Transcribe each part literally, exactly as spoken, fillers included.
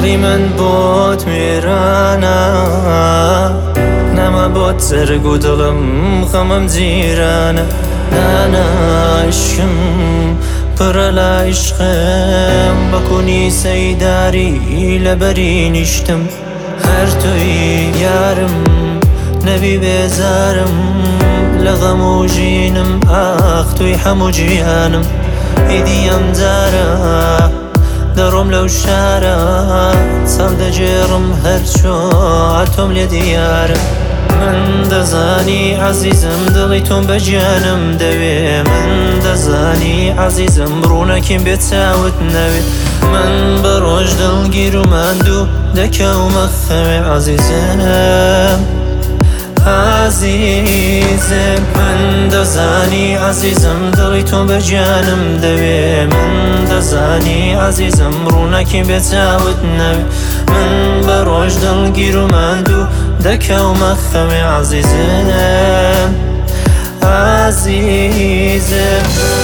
دڵی من بۆت وێرانە، نەما بۆت زەرگ و دڵم خەمم جیرانە. نانا عشقم پڕە لە عیشقم، بە کونی سەیداری لەبەری نیشتم. هەر تۆی یارم نەبی بێزارم، لە غەم و ژینم ئاخ توی هەموو جیهانم. ئیدی ئەم جارە دەڕۆم لەو شارە، چاو دەجێڕم هەرچۆ تۆم لێ دیارە. من دەزانی عەزیزم دڵی تۆم بە گیانم دەوێ، من دەزانی عەزیزم ڕوونەکیم بێت چاوت نەوێت. من بە ڕۆژ دڵگیر و ماندوو دەکەومە خەوێ عەزیزم عەزیزم. من دەزانی عەزیزم دڵی تۆم بە گیانم دەوێ، من دەزانی عەزیزم ڕوونەکیم بێت چاوت نەوێت. من بە ڕۆژ دڵگیر و ماندوو دەکەومە خەوێ عەزیزم عەزیزم.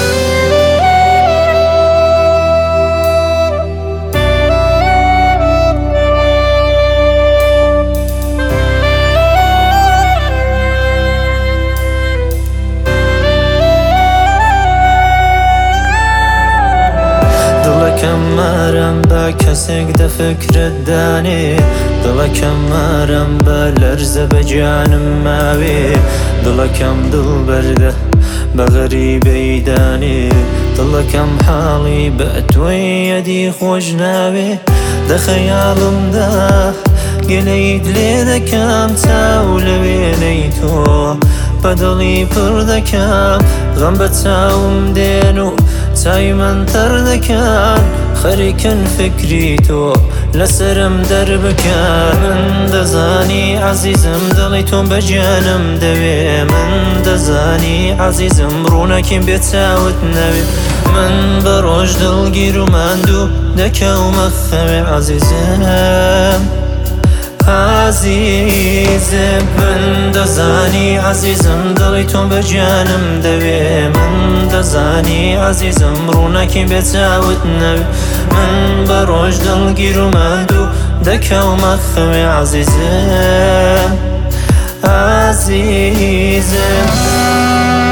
دڵەکەم مارەم بە کەسێک دەفکرت دانێ، دڵەکەم مارەم بە لەرزە بە گیانم ماوێ. دڵەکەم دڵ بەردە بە غەریبەی دانێ، دڵەکەم حاڵی بە تۆی یەدی خۆش ناوێ. دە خەیاڵمدا گەلەیت لێ دەکەم، چاو لە وێنەی تۆ بە دڵی پڕ دەکەم. غەم بە چاوم دێن و چاوی من تەڕ دەکەن، خەریکن فکری تۆ لەسرم دەربکەن. من دەزانی عەزیزم دڵی تۆم بە گیانم دەوێ، من دەزانی عەزیزم ڕوونەکیم بێت چاوت نەوێت. من بە ڕۆژ دڵگیر و ماندوو دەکەومە خەوێ عەزیزم عەزیزم. من دەزانی عەزیزم دڵی تۆم بە گیانم دەوێ، من دەزانی عەزیزم ڕوونەکیم بێت چاوت نەوێت. من بە ڕۆژ دڵگیر و ماندوو دەکەومە خەوێ عەزیزم عەزیزم.